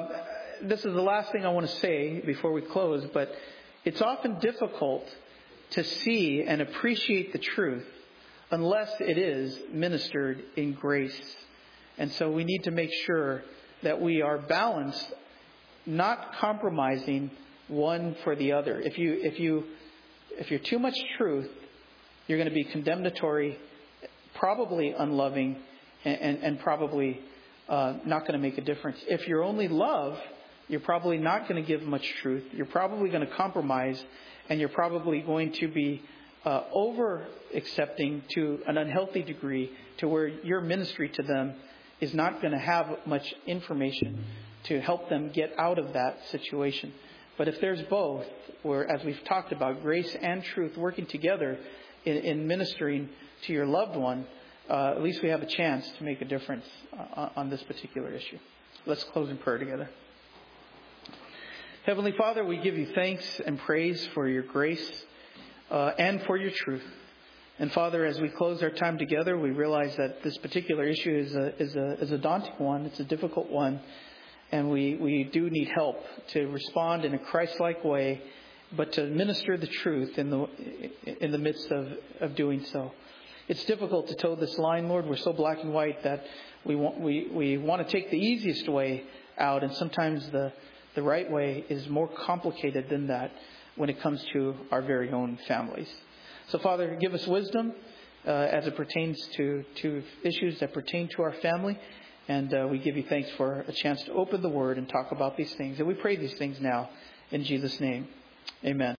This is the last thing I want to say before we close, but it's often difficult to see and appreciate the truth unless it is ministered in grace. And so we need to make sure that we are balanced, not compromising one for the other. If you're too much truth, you're going to be condemnatory, probably unloving, and probably not going to make a difference. If you're only love, you're probably not going to give much truth. You're probably going to compromise, and you're probably going to be over accepting to an unhealthy degree, to where your ministry to them is not going to have much information to help them get out of that situation. But if there's both, where, as we've talked about, grace and truth working together in ministering to your loved one, at least we have a chance to make a difference on this particular issue. Let's close in prayer together. Heavenly Father, we give you thanks and praise for your grace and for your truth. And Father, as we close our time together, we realize that this particular issue is a daunting one. It's a difficult one. And we do need help to respond in a Christ-like way, but to minister the truth in the midst of doing so. It's difficult to toe this line, Lord. We're so black and white that we want to take the easiest way out, and sometimes the right way is more complicated than that when it comes to our very own families. So, Father, give us wisdom as it pertains to issues that pertain to our family. And we give you thanks for a chance to open the Word and talk about these things. And we pray these things now in Jesus' name. Amen.